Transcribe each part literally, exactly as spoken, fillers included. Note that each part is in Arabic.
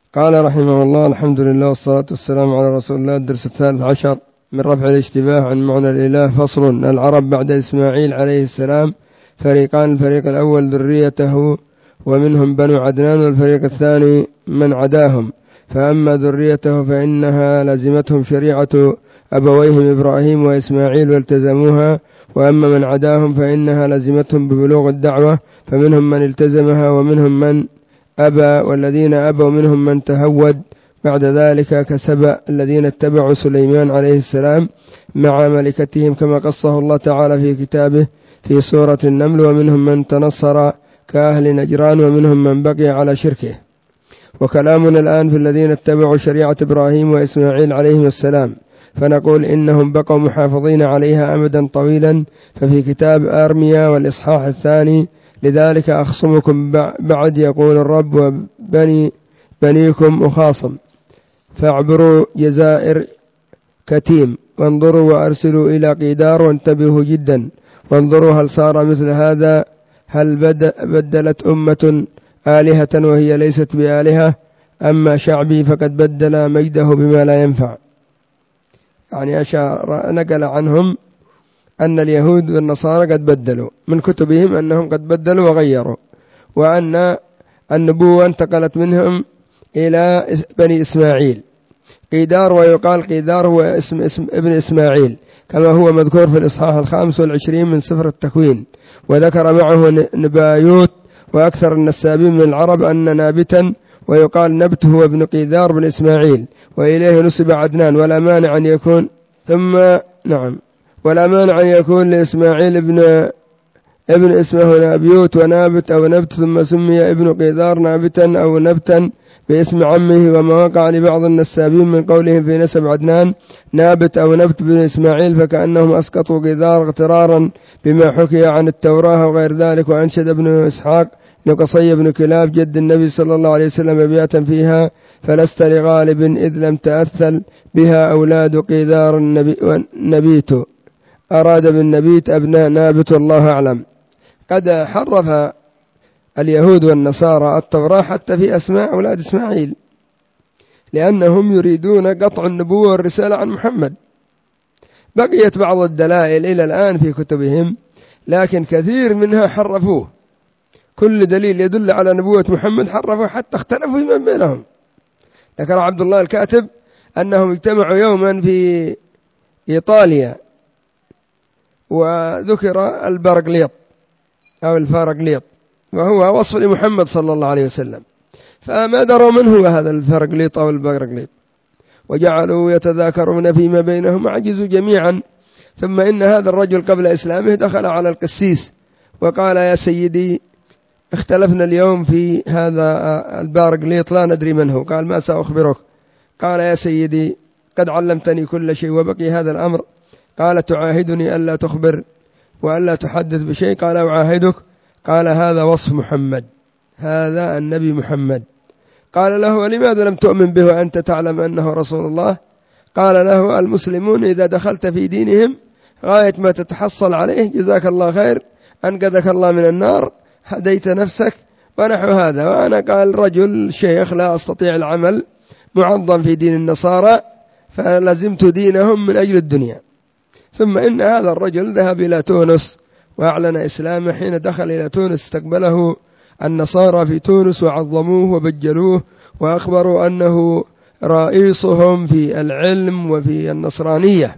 قال رحمه الله: الحمد لله والصلاة والسلام على رسول الله. الدرس الثالث عشر من رفع الاشتباه عن معنى الإله. فصل: العرب بعد إسماعيل عليه السلام فريقان: الفريق الأول ذريته ومنهم بنو عدنان، والفريق الثاني من عداهم. فأما ذريته فإنها لزمتهم شريعة أبويهم إبراهيم وإسماعيل والتزموها، وأما من عداهم فإنها لزمتهم ببلوغ الدعوة، فمنهم من التزمها ومنهم من أبى، والذين أبوا منهم من تهود بعد ذلك كسبأ الذين اتبعوا سليمان عليه السلام مع ملكتهم، كما قصه الله تعالى في كتابه في سورة النمل. ومنهم من تنصر كأهل نجران، ومنهم من بقي على شركه. وكلامنا الآن في الذين اتبعوا شريعة إبراهيم وإسماعيل عليهم السلام، فنقول إنهم بقوا محافظين عليها أمدا طويلا. ففي كتاب أرميا والإصحاح الثاني: لذلك أخصمكم بعد يقول الرب وبني بنيكم أخاصم، فاعبروا جزائر كتيم، وانظروا وأرسلوا إلى قيدار، وانتبهوا جدا وانظروا هل صار مثل هذا، هل بدلت أمة آلهة وهي ليست بآلهة، أما شعبي فقد بدل مجده بما لا ينفع. يعني أشار نقل عنهم أن اليهود والنصارى قد بدلوا من كتبهم أنهم قد بدلوا وغيروا، وأن النبوة انتقلت منهم إلى بني إسماعيل قيدار، ويقال قيدار هو اسم, اسم ابن إسماعيل كما هو مذكور في الإصحاح الخامس والعشرين من سفر التكوين. وذكر معه نبايوت وأكثر النسابين من العرب أن نابتا ويقال نبت هو ابن قيدار بن إسماعيل، وإليه نسب عدنان. ولا مانع أن يكون ثم نعم ولا مانع أن يكون لإسماعيل ابن ابن اسمه نابيوت ونابت أو نبت، ثم سمي ابن قيدار نابتا أو نبتا باسم عمه. وما وقع لبعض النسابين من قولهم في نسب عدنان نابت أو نبت بن إسماعيل، فكأنهم أسقطوا قيدار اغترارا بما حكي عن التوراة وغير ذلك. وأنشد ابن إسحاق بن قصي بن كلاب جد النبي صلى الله عليه وسلم أبياتا فيها: فلست لغالب إذ لم تأثل بها أولاد قيدار النبيت، أراد بالنبيت أبناء نابت والله أعلم. قد حرف اليهود والنصارى التوراة حتى في أسماء أولاد إسماعيل، لأنهم يريدون قطع النبوة والرسالة عن محمد. بقيت بعض الدلائل إلى الآن في كتبهم، لكن كثير منها حرفوه. كل دليل يدل على نبوة محمد حرفوه حتى اختلفوا فيما بينهم. ذكر عبد الله الكاتب أنهم اجتمعوا يوما في إيطاليا، وذكر البرغليط أو الفارغليط، وهو وصف لمحمد صلى الله عليه وسلم، فما دروا من هو هذا الفارغليط أو البرغليط، وجعلوا يتذاكرون فيما بينهم، عجزوا جميعا. ثم إن هذا الرجل قبل إسلامه دخل على القسيس وقال: يا سيدي، اختلفنا اليوم في هذا البارغليط لا ندري من هو. قال: ما سأخبرك. قال: يا سيدي، قد علمتني كل شيء وبقي هذا الأمر. قال: تعاهدني ألا تخبر وألا تحدث بشيء؟ قال: أعاهدك. قال: هذا وصف محمد، هذا النبي محمد. قال له: ولماذا لم تؤمن به وأنت تعلم أنه رسول الله؟ قال له: المسلمون إذا دخلت في دينهم غاية ما تتحصل عليه جزاك الله خير، أنقذك الله من النار، هديت نفسك، ونحو هذا. وأنا قال رجل شيخ لا أستطيع العمل، معظم في دين النصارى، فلزمت دينهم من أجل الدنيا. ثم إن هذا الرجل ذهب إلى تونس وأعلن إسلامه. حين دخل إلى تونس استقبله النصارى في تونس وعظموه وبجلوه، وأخبروا أنه رئيسهم في العلم وفي النصرانية.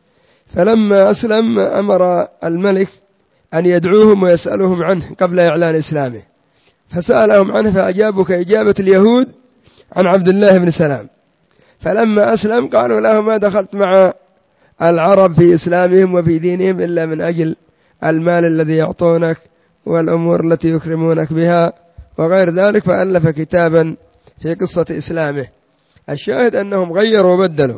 فلما أسلم أمر الملك أن يدعوهم ويسألهم عنه قبل إعلان إسلامه، فسألهم عنه فأجابوا كإجابة اليهود عن عبد الله بن سلام. فلما أسلم قالوا له: ما دخلت مع العرب في إسلامهم وفي دينهم إلا من أجل المال الذي يعطونك والأمور التي يكرمونك بها وغير ذلك. فألف كتابا في قصة إسلامه. الشاهد أنهم غيروا وبدلوا.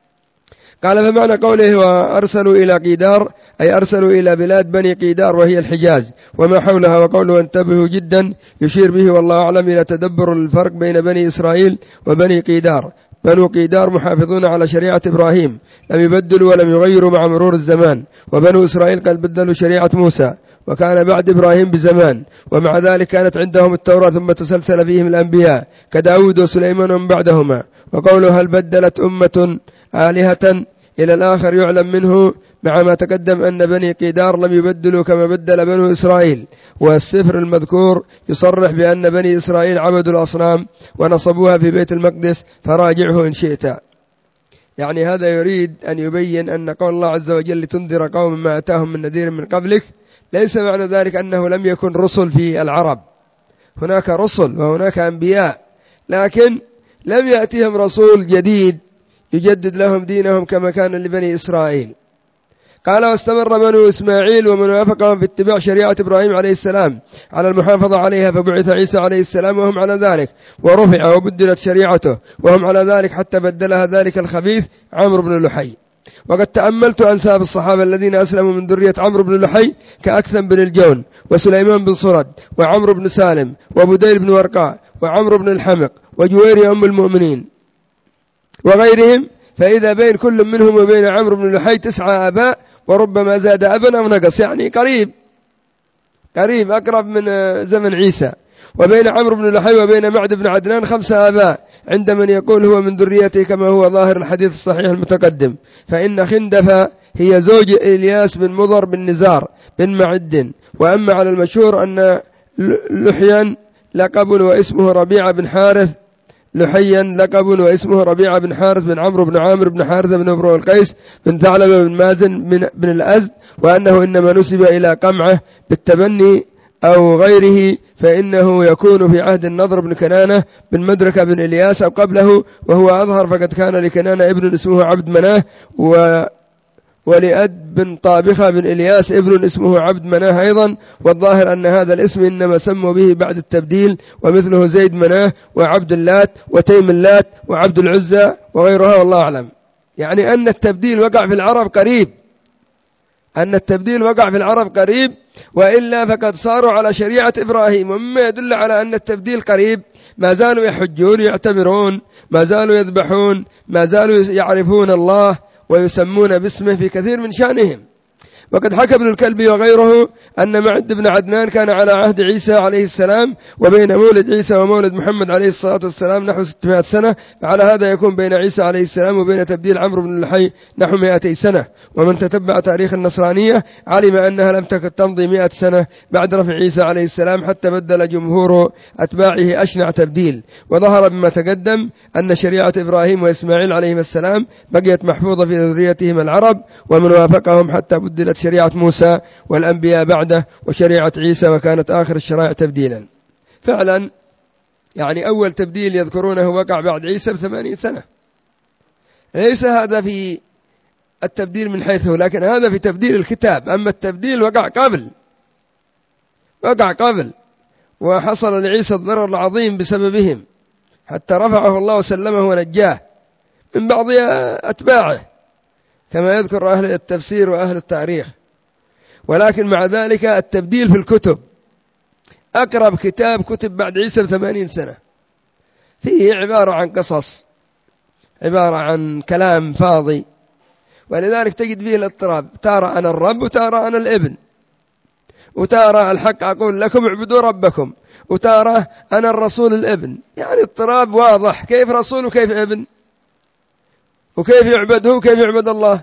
قال: فمعنى قوله وأرسلوا إلى قيدار أي أرسلوا إلى بلاد بني قيدار وهي الحجاز وما حولها. وقوله انتبهوا جدا يشير به والله أعلم إلى تدبر الفرق بين بني إسرائيل وبني قيدار. بنو قيدار محافظون على شريعة إبراهيم، لم يبدلوا ولم يغيروا مع مرور الزمان، وبنو إسرائيل قد بدلوا شريعة موسى وكان بعد إبراهيم بزمان، ومع ذلك كانت عندهم التوراة ثم تسلسل فيهم الأنبياء كداود وسليمان ومن بعدهما. وقوله هل بدلت أمة آلهة إلى الآخر يعلم منه مع ما تقدم أن بني قيدار لم يبدلوا كما بدل بنو إسرائيل، والسفر المذكور يصرح بأن بني إسرائيل عبدوا الأصنام ونصبوها في بيت المقدس، فراجعه إن شئت. يعني هذا يريد أن يبين أن قول الله عز وجل لتنذر قوم ما أتاهم من نذير من قبلك ليس معنى ذلك أنه لم يكن رسل في العرب، هناك رسل وهناك أنبياء، لكن لم يأتيهم رسول جديد يجدد لهم دينهم كما كان لبني إسرائيل. قال واستمر بنو إسماعيل ومن وافقهم في اتباع شريعة إبراهيم عليه السلام على المحافظة عليها، فبعث عيسى عليه السلام وهم على ذلك، ورفع وبدلت شريعته وهم على ذلك، حتى بدلها ذلك الخبيث عمرو بن لحي. وقد تأملت أنساب الصحابة الذين أسلموا من ذرية عمرو بن لحي كأكثم بن الجون وسليمان بن صرد وعمرو بن سالم وبديل بن ورقاء وعمرو بن الحمق وجويري أم المؤمنين وغيرهم، فإذا بين كل منهم وبين عمرو بن لحي تسعة آباء، وربما زاد أبا أو نقص، يعني قريب قريب أقرب من زمن عيسى. وبين عمرو بن لحي وبين معد بن عدنان خمسة آباء عند من يقول هو من ذريته كما هو ظاهر الحديث الصحيح المتقدم. فإن خندفة هي زوج إلياس بن مضر بن نزار بن معد. وأما على المشهور أن لحيا لقب واسمه ربيعة بن حارث لحيا لقب واسمه ربيعة بن حارث بن عمرو بن عامر بن حارثة بن امرؤ القيس بن ثعلبة بن مازن بن, بن الأزد، وأنه إنما نسب إلى قمعة بالتبني أو غيره، فإنه يكون في عهد النضر بن كنانة بن مدركة بن إلياس أو قبله، وهو أظهر، فقد كان لكنانة ابن اسمه عبد مناه، و ولأد بن طابخة بن إلياس ابن اسمه عبد مناه أيضا. والظاهر أن هذا الاسم إنما سموا به بعد التبديل، ومثله زيد مناه وعبد اللات وتيم اللات وعبد العزى وغيرها، والله أعلم. يعني أن التبديل وقع في العرب قريب، أن التبديل وقع في العرب قريب، وإلا فقد صاروا على شريعة إبراهيم. ومما يدل على أن التبديل قريب ما زالوا يحجون يعتمرون، ما زالوا يذبحون، ما زالوا يعرفون الله ويسمون باسمه في كثير من شأنهم. وقد حكى ابن الكلبي وغيره أن معد بن عدنان كان على عهد عيسى عليه السلام، وبين مولد عيسى ومولد محمد عليه الصلاة والسلام نحو ستمائة سنة، فعلى هذا يكون بين عيسى عليه السلام وبين تبديل عمرو بن لحي نحو مائتي سنة. ومن تتبع تاريخ النصرانية علم أنها لم تكن تمضي مائة سنة بعد رفع عيسى عليه السلام حتى بدل جمهور أتباعه أشنع تبديل. وظهر بما تقدم أن شريعة إبراهيم وإسماعيل عليهما السلام بقيت محفوظة في ذريتهم العرب، ومن وافقهم حتى بدلت شريعة موسى والأنبياء بعده وشريعة عيسى، وكانت آخر الشرائع تبديلا. فعلا يعني أول تبديل يذكرونه وقع بعد عيسى بثمانين سنة. ليس هذا في التبديل من حيثه، لكن هذا في تبديل الكتاب. أما التبديل وقع قبل وقع قبل وحصل لعيسى الضرر العظيم بسببهم، حتى رفعه الله وسلمه ونجاه من بعض أتباعه كما يذكر أهل التفسير وأهل التاريخ. ولكن مع ذلك التبديل في الكتب، أقرب كتاب كتب بعد عيسى بثمانين سنة فيه عبارة عن قصص، عبارة عن كلام فاضي، ولذلك تجد فيه الاضطراب، تارى أنا الرب وتارى أنا الابن، وتارى الحق أقول لكم اعبدوا ربكم، وتارى أنا الرسول الابن. يعني اضطراب واضح، كيف رسول وكيف ابن، وكيف يعبده وكيف يعبد الله.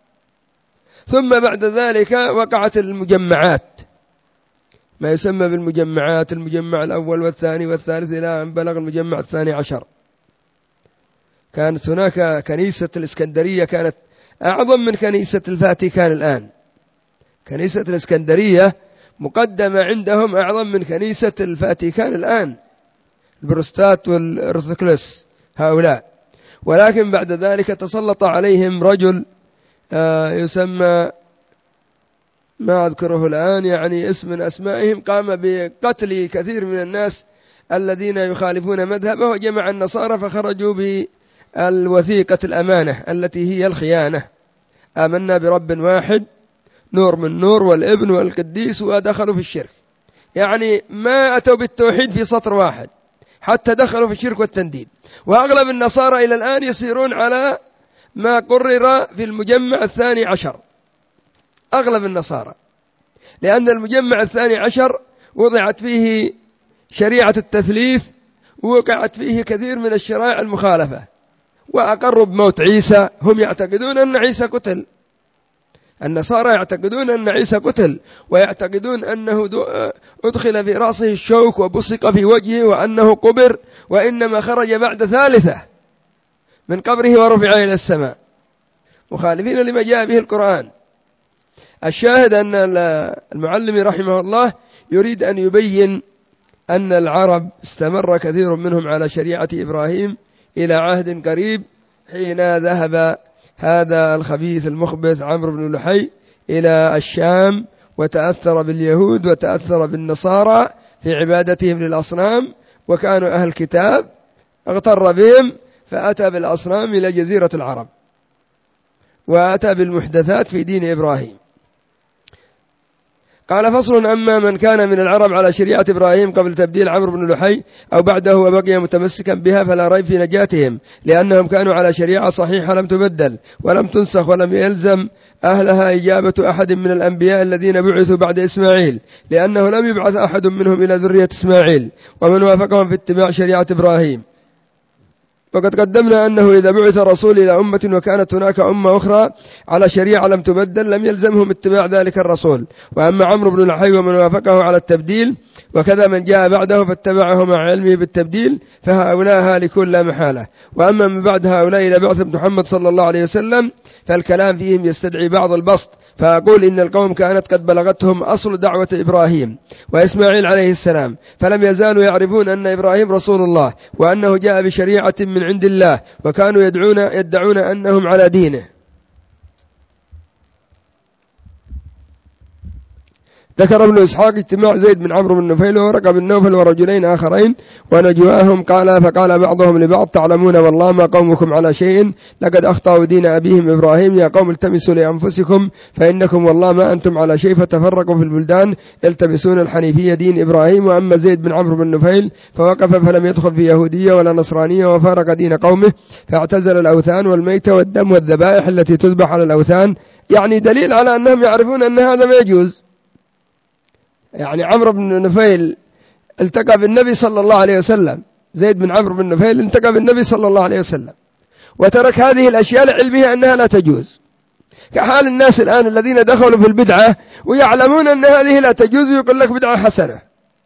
ثم بعد ذلك وقعت المجمعات، ما يسمى بالمجمعات، المجمع الأول والثاني والثالث إلى أن بلغ المجمع الثاني عشر. كانت هناك كنيسة الإسكندرية كانت أعظم من كنيسة الفاتيكان الآن. كنيسة الإسكندرية مقدمة عندهم أعظم من كنيسة الفاتيكان الآن، البروستات والأرثوذكس هؤلاء. ولكن بعد ذلك تسلط عليهم رجل يسمى، ما أذكره الآن، يعني اسم من أسمائهم، قام بقتل كثير من الناس الذين يخالفون مذهبه، وجمع النصارى فخرجوا بالوثيقة الأمانة التي هي الخيانة. آمنا برب واحد نور من نور والابن والقديس، ودخلوا في الشرك. يعني ما أتوا بالتوحيد في سطر واحد، حتى دخلوا في الشرك والتنديد. وأغلب النصارى إلى الآن يصيرون على ما قرر في المجمع الثاني عشر، أغلب النصارى. لأن المجمع الثاني عشر وضعت فيه شريعة التثليث، ووقعت فيه كثير من الشرائع المخالفة، وأقروا بموت عيسى. هم يعتقدون أن عيسى قتل، النصارى يعتقدون أن عيسى قتل، ويعتقدون أنه أدخل في رأسه الشوك وبصق في وجهه وأنه قبر، وإنما خرج بعد ثالثة من قبره ورفع إلى السماء، مخالفين لما جاء به القرآن. الشاهد أن المعلم رحمه الله يريد أن يبين أن العرب استمر كثير منهم على شريعة إبراهيم إلى عهد قريب، حين ذهب هذا الخبيث المخبث عمرو بن لحي إلى الشام وتأثر باليهود وتأثر بالنصارى في عبادتهم للأصنام، وكانوا أهل كتاب، اغتر بهم فأتى بالأصنام إلى جزيرة العرب، وأتى بالمحدثات في دين إبراهيم. قال: فصل: أما من كان من العرب على شريعة إبراهيم قبل تبديل عمرو بن لحي أو بعده وبقي متمسكا بها فلا ريب في نجاتهم، لأنهم كانوا على شريعة صحيحة لم تبدل ولم تنسخ، ولم يلزم أهلها إجابة أحد من الأنبياء الذين بعثوا بعد إسماعيل، لأنه لم يبعث أحد منهم إلى ذرية إسماعيل ومن وافقهم في اتباع شريعة إبراهيم. وقد قدمنا أنه إذا بعث رسول إلى أمة وكانت هناك أمة أخرى على شريعة لم تبدل لم يلزمهم اتباع ذلك الرسول. وأما عمرو بن لحي ومن وافقه على التبديل وكذا من جاء بعده فاتبعه مع علمه بالتبديل فهؤلاء هالكون لا محالة. وأما من بعد هؤلاء إلى بعث محمد صلى الله عليه وسلم فالكلام فيهم يستدعي بعض البسط، فأقول إن القوم كانت قد بلغتهم أصل دعوة إبراهيم وإسماعيل عليه السلام، فلم يزالوا يعرفون أن إبراهيم رسول الله وأنه جاء بشريعة من عند الله، وكانوا يدعون يدعون أنهم على دينه. ذكر ابن إسحاق اجتماع زيد بن عمرو بن نفيل وورقة بن نوفل ورجلين آخرين ونجواهم، قال فقال بعضهم لبعض: تعلمون والله ما قومكم على شيء، لقد أخطأوا دين أبيهم إبراهيم، يا قوم التمسوا لأنفسكم فإنكم والله ما أنتم على شيء، فتفرقوا في البلدان يلتمسون الحنيفية دين إبراهيم. وأما زيد بن عمرو بن نفيل فوقف فلم يدخل في يهودية ولا نصرانية، وفارق دين قومه فاعتزل الأوثان والميت والدم والذبائح التي تذبح على الأوثان، يعني دليل على أنهم يعرفون أن هذا ما يجوز. يعني عمرو بن نفيل التقى بالنبي صلى الله عليه وسلم، زيد بن عمرو بن نفيل التقى بالنبي صلى الله عليه وسلم وترك هذه الأشياء لعلمه أنها لا تجوز، كحال الناس الآن الذين دخلوا في البدعة ويعلمون أن هذه لا تجوز ويقول لك بدعة حسنة.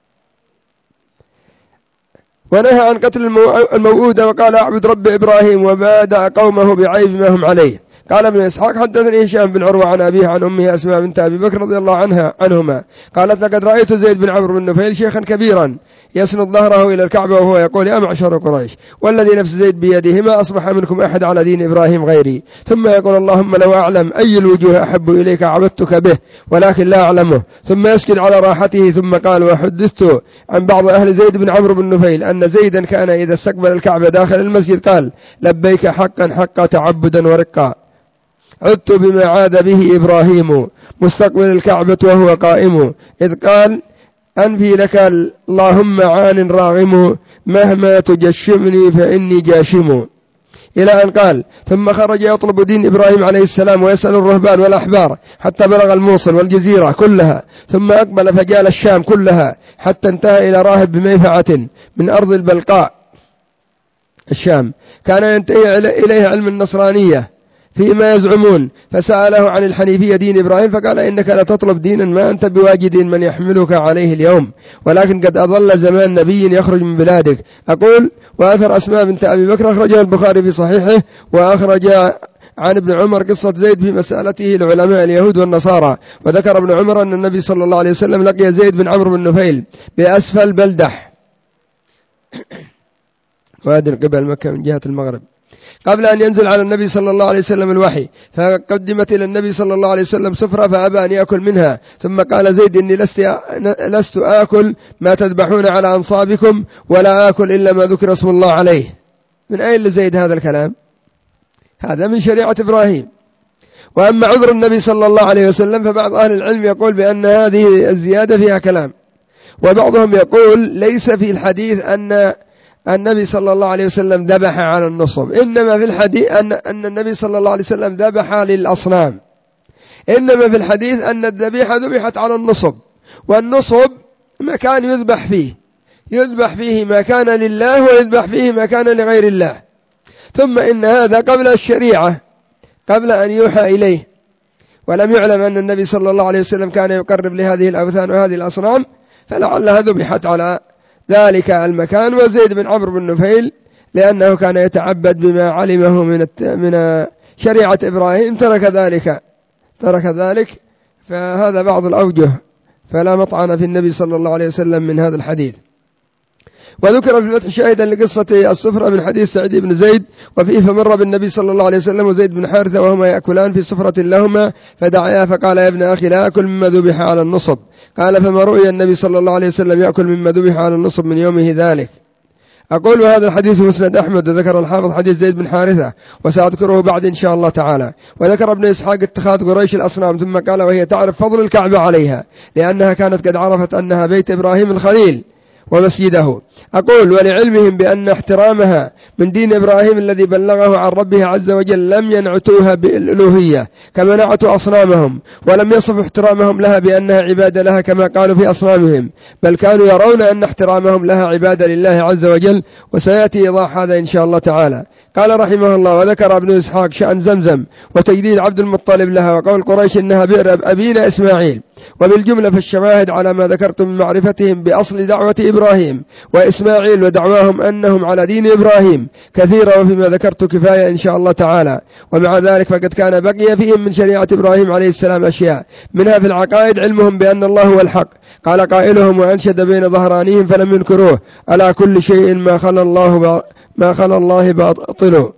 ونهى عن قتل الموؤودة وقال: أعبد رب إبراهيم، وبادأ قومه بعيب ما هم عليه. قال ابن إسحاق: حدثني هشام بن عروة عن أبيه عن أمه أسماء بنت أبي بكر رضي الله عنها عنهما قالت: لقد رأيت زيد بن عمرو بن نفيل شيخا كبيرا يسند ظهره إلى الكعبة وهو يقول: يا معشر قريش، والذي نفس زيد بيده ما أصبح منكم أحد على دين إبراهيم غيري. ثم يقول: اللهم لو أعلم أي الوجوه أحب إليك عبدتك به، ولكن لا أعلمه. ثم يسكت على راحته ثم قال: وحدثت عن بعض أهل زيد بن عمرو بن نفيل أن زيدا كان إذا استقبل الكعبة داخل المسجد قال: لبيك حقا حقا تعبدا ورقا، عدت بما عاد به إبراهيم مستقبل الكعبة وهو قائم، إذ قال: أنفي لك اللهم عان راغم، مهما تجشمني فإني جاشم، إلى أن قال: ثم خرج يطلب دين إبراهيم عليه السلام ويسأل الرهبان والأحبار حتى بلغ الموصل والجزيرة كلها، ثم أقبل فجال الشام كلها حتى انتهى إلى راهب بميفعة من أرض البلقاء الشام، كان ينتهي إليه علم النصرانية فيما يزعمون، فسأله عن الحنيفية دين إبراهيم فقال: إنك لا تطلب دينا ما أنت بواجد من يحملك عليه اليوم، ولكن قد أظل زمان نبي يخرج من بلادك. أقول: وأثر أسماء بنت أبي بكر أخرجها البخاري في صحيحه، وأخرج عن ابن عمر قصة زيد في مسألته لعلماء اليهود والنصارى. وذكر ابن عمر أن النبي صلى الله عليه وسلم لقي زيد بن عمرو بن نفيل بأسفل بلدح وهذه قبل مكة من جهة المغرب قبل أن ينزل على النبي صلى الله عليه وسلم الوحي، فقدمت إلى النبي صلى الله عليه وسلم سفرة فأبى أن يأكل منها، ثم قال زيد: إني لست, لست آكل ما تذبحون على أنصابكم ولا آكل إلا ما ذكر اسم الله عليه. من أين لزيد هذا الكلام؟ هذا من شريعة إبراهيم. وأما عذر النبي صلى الله عليه وسلم فبعض أهل العلم يقول بأن هذه الزيادة فيها كلام، وبعضهم يقول ليس في الحديث أن النبي صلى الله عليه وسلم ذبح على النصب، إنما في الحديث أن, أن النبي صلى الله عليه وسلم ذبح للأصنام، إنما في الحديث أن الذبيحة ذبحت على النصب، والنصب مكان يذبح فيه، يذبح فيه ما كان لله ويذبح فيه ما كان لغير الله. ثم إن هذا قبل الشريعة، قبل أن يوحى إليه، ولم يعلم أن النبي صلى الله عليه وسلم كان يقرب لهذه الأوثان وهذه الأصنام، فلعلها ذبحت على ذلك المكان. وزيد بن عمرو بن نفيل لأنه كان يتعبد بما علمه من من شريعة إبراهيم ترك ذلك ترك ذلك فهذا بعض الأوجه، فلا مطعن في النبي صلى الله عليه وسلم من هذا الحديث. وذكر في الفتح شاهدا لقصة السفرة من حديث سعيد بن زيد، وفيه فمر بالنبي صلى الله عليه وسلم وزيد بن حارثة وهما يأكلان في سفرة لهما فدعيا فقال: يا ابن أخي لا أكل مما ذبح على النصب. قال: فما رؤي النبي صلى الله عليه وسلم يأكل مما ذبح على النصب من يومه ذلك. أقول وهذا الحديث مسند أحمد، وذكر الحافظ حديث زيد بن حارثة وسأذكره بعد إن شاء الله تعالى. وذكر ابن إسحاق اتخاذ قريش الأصنام، ثم قال: وهي تعرف فضل الكعبة عليها لأنها كانت قد عرفت أنها بيت إبراهيم الخليل ومسجده. أقول ولعلمهم بأن احترامها من دين إبراهيم الذي بلغه عن ربه عز وجل لم ينعتوها بالألوهية كما نعتوا أصنامهم، ولم يصف احترامهم لها بأنها عبادة لها كما قالوا في أصنامهم، بل كانوا يرون أن احترامهم لها عبادة لله عز وجل، وسيأتي إيضاح هذا إن شاء الله تعالى. قال رحمه الله: وذكر ابن إسحاق شأن زمزم وتجديد عبد المطلب لها، وقول قريش إنها بئر أبينا إسماعيل. وبالجملة فالشواهد على ما ذكرت من معرفتهم بأصل دعوة إبراهيم وإسماعيل ودعواهم أنهم على دين إبراهيم كثيرة، وفيما ذكرت كفاية إن شاء الله تعالى. ومع ذلك فقد كان بقي فيهم من شريعة إبراهيم عليه السلام أشياء، منها في العقائد علمهم بأن الله هو الحق، قال قائلهم: وأنشد بين ظهرانيهم فلم ينكروه: ألا كل شيء ما خلا الله ما خلا الله باطل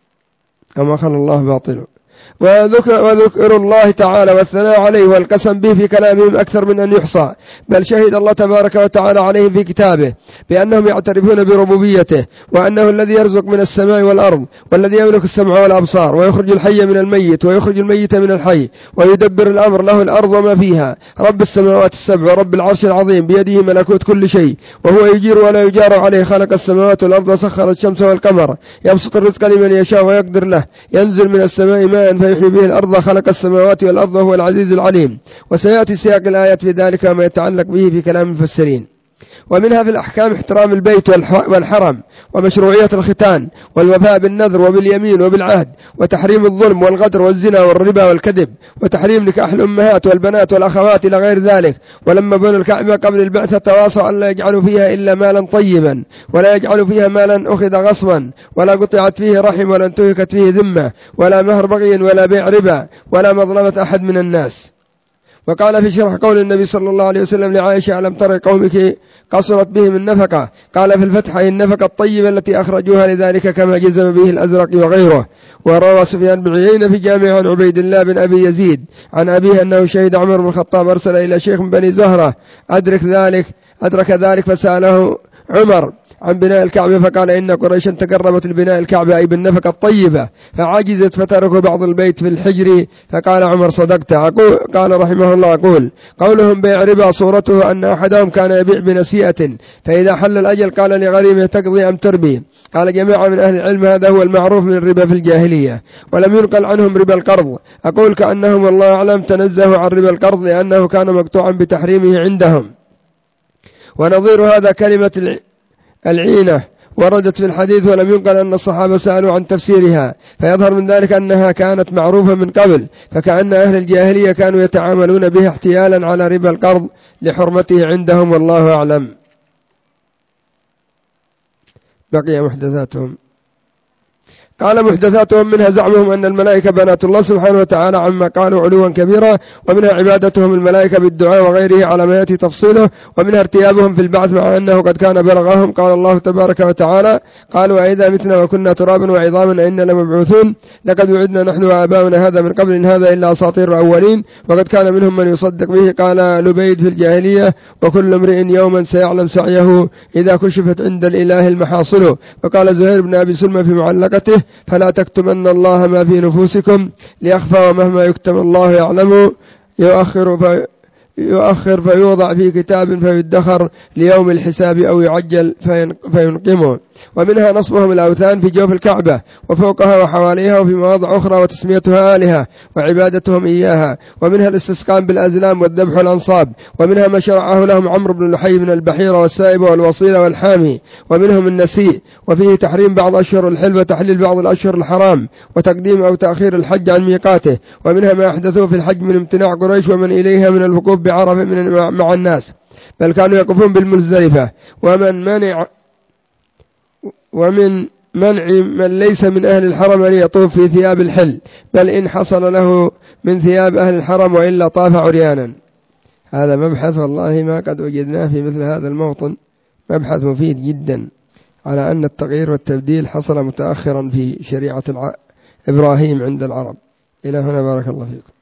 أو ما خلا الله باطل. وذكر, وذكر الله تعالى والثناء عليه والقسم به في كلامهم أكثر من أن يحصى، بل شهد الله تبارك وتعالى عليهم في كتابه بأنهم يعترفون بربوبيته، وأنه الذي يرزق من السماء والأرض، والذي يملك السمع والأبصار، ويخرج الحي من الميت ويخرج الميت من الحي، ويدبر الأمر، له الأرض وما فيها، رب السماوات السبع ورب العرش العظيم، بيده ملكوت كل شيء وهو يجير ولا يجار عليه، خلق السماوات والأرض وسخر الشمس والقمر، يبسط الرزق لمن يشاء ويقدر له، ينزل من السماء ماء فيحيي به الأرض، خلق السماوات والأرض وهو العزيز العليم. وسيأتي سياق الآيات في ذلك وما يتعلق به في كلام المفسرين. ومنها في الأحكام احترام البيت والحرم، ومشروعية الختان، والوفاء بالنذر وباليمين وبالعهد، وتحريم الظلم والغدر والزنا والربا والكذب، وتحريم نكاح الأمهات والبنات والأخوات إلى غير ذلك. ولما بنوا الكعبة قبل البعثة تواصوا أن لا يجعلوا فيها إلا مالا طيبا، ولا يجعلوا فيها مالا أخذ غصبا، ولا قطعت فيه رحم، ولا انتهكت فيه ذمة، ولا مهر بغي، ولا بيع ربا، ولا مظلمة أحد من الناس. وقال في شرح قول النبي صلى الله عليه وسلم لعائشة: ألم ترى قومك قصرت بهم النفقة؟ قال في الفتح: أي النفقة الطيبة التي أخرجوها لذلك، كما جزم به الأزرق وغيره. وروى سفيان بن عيينة في جامع عن عبيد الله بن أبي يزيد عن أبيه أنه شهد عمر بن الخطاب أرسل إلى شيخ من بني زهرة أدرك ذلك أدرك ذلك فسأله عمر عن بناء الكعبة، فقال: إن قريشا تقربت لبناء الكعبة أي بالنفقة الطيبة، فعجزت فتركوا بعض البيت في الحجر. فقال عمر: صدقت. أقول قال رحمه الله: أقول قولهم بيع ربا صورته أن أحدهم كان يبيع بنسيئة، فإذا حل الأجل قال لغريمه: تقضي أم تربي؟ قال جماعة من أهل العلم: هذا هو المعروف من الربا في الجاهلية، ولم ينقل عنهم ربا القرض. أقول كأنهم والله أعلم تنزهوا عن ربا القرض لأنه كان مقطوعا بتحريمه عندهم. ونظير هذا كلمة العينة وردت في الحديث، ولم ينقل أن الصحابة سألوا عن تفسيرها، فيظهر من ذلك أنها كانت معروفة من قبل، فكأن أهل الجاهلية كانوا يتعاملون به احتيالا على ربا القرض لحرمته عندهم، والله أعلم. بقي محدثاتهم. قال: محدثاتهم منها زعمهم أن الملائكة بنات الله سبحانه وتعالى عما قالوا علوا كبيرا، ومنها عبادتهم الملائكة بالدعاء وغيره على ما يأتي تفصيله، ومنها ارتيابهم في البعث مع أنه قد كان بلغهم. قال الله تبارك وتعالى: قالوا: أئذا متنا وكنا ترابا وعظاما أئنا لمبعوثون؟ لقد وعدنا نحن وآباؤنا هذا من قبل إن هذا إلا أساطير الأولين. وقد كان منهم من يصدق به. قال لبيد في الجاهلية: وكل امرئ يوما سيعلم سعيه إذا كشفت عند الإله المحاصل. وقال زهير بن أبي سلمى في معلقته: فلا تكتمن الله ما في نفوسكم ليخفى، ومهما يكتم الله يعلم، يؤخر, في يؤخر فيوضع في كتاب فيدخر ليوم الحساب أو يعجل فينقمه. ومنها نصبهم الأوثان في جوف الكعبة وفوقها وحواليها وفي مواضع أخرى وتسميتها آلهة وعبادتهم إياها. ومنها الاستسقام بالأزلام والذبح والأنصاب. ومنها ما شرعه لهم عمرو بن لحي من البحيرة والسائبة والوصيلة والحامي. ومنهم النسيء، وفيه تحريم بعض أشهر الحل وتحليل بعض الأشهر الحرام وتقديم أو تأخير الحج عن ميقاته. ومنها ما أحدثوه في الحج من امتناع قريش ومن إليها من الوقوف بعرفة من مع الناس، بل كانوا يقفون بالمزدلفة. ومن منع ومن منع من ليس من أهل الحرم أن يطوف في ثياب الحل، بل إن حصل له من ثياب أهل الحرم وإلا طاف عريانا. هذا مبحث والله ما قد وجدناه في مثل هذا الموطن، مبحث مفيد جدا على أن التغيير والتبديل حصل متأخرا في شريعة إبراهيم عند العرب. إلى هنا بارك الله فيكم.